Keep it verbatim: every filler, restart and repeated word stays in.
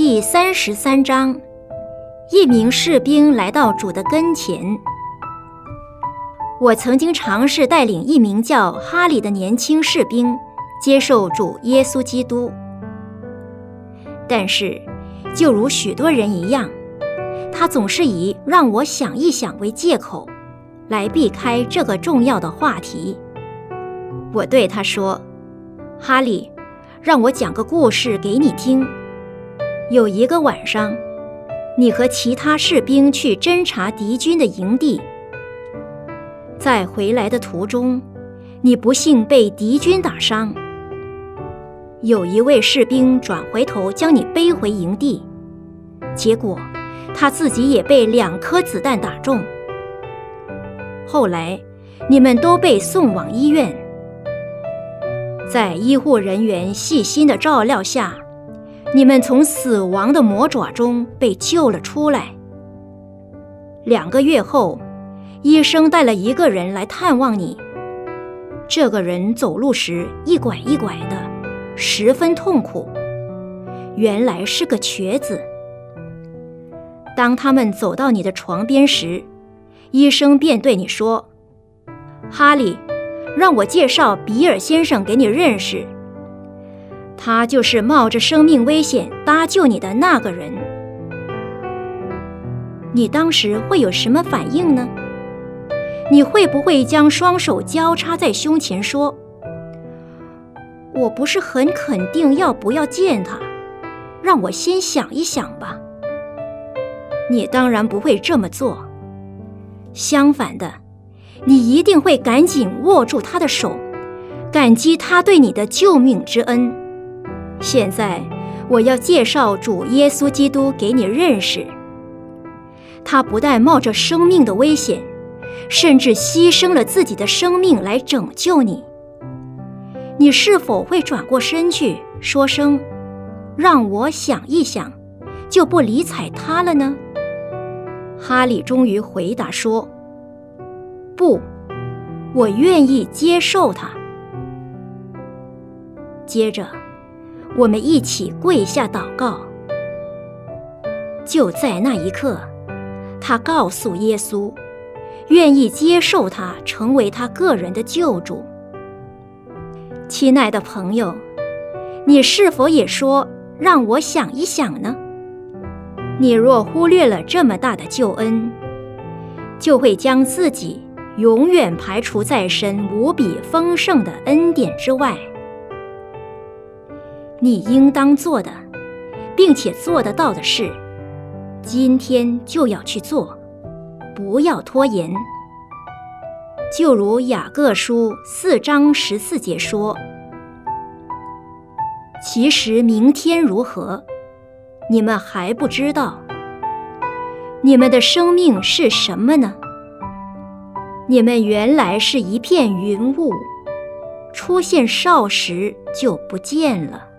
第三十三章，一名士兵来到主的跟前。我曾经尝试带领一名叫哈里的年轻士兵接受主耶稣基督，但是就如许多人一样，他总是以让我想一想为借口来避开这个重要的话题。我对他说，哈里，让我讲个故事给你听。有一个晚上，你和其他士兵去侦察敌军的营地，在回来的途中，你不幸被敌军打伤。有一位士兵转回头将你背回营地，结果他自己也被两颗子弹打中。后来你们都被送往医院，在医护人员细心的照料下，你们从死亡的魔爪中被救了出来。两个月后，医生带了一个人来探望你。这个人走路时一拐一拐的，十分痛苦，原来是个瘸子。当他们走到你的床边时，医生便对你说，哈里，让我介绍比尔先生给你认识，他就是冒着生命危险搭救你的那个人。你当时会有什么反应呢？你会不会将双手交叉在胸前说，我不是很肯定要不要见他，让我先想一想吧。你当然不会这么做，相反的，你一定会赶紧握住他的手，感激他对你的救命之恩。现在我要介绍主耶稣基督给你认识，他不但冒着生命的危险，甚至牺牲了自己的生命来拯救你。你是否会转过身去说声让我想一想，就不理睬他了呢？哈里终于回答说，不，我愿意接受他。接着我们一起跪下祷告。就在那一刻，他告诉耶稣，愿意接受他成为他个人的救主。亲爱的朋友，你是否也说让我想一想呢？你若忽略了这么大的救恩，就会将自己永远排除在神无比丰盛的恩典之外。你应当做的，并且做得到的事，今天就要去做，不要拖延。就如雅各书四章十四节说，其实明天如何，你们还不知道。你们的生命是什么呢？你们原来是一片云雾，出现少时就不见了。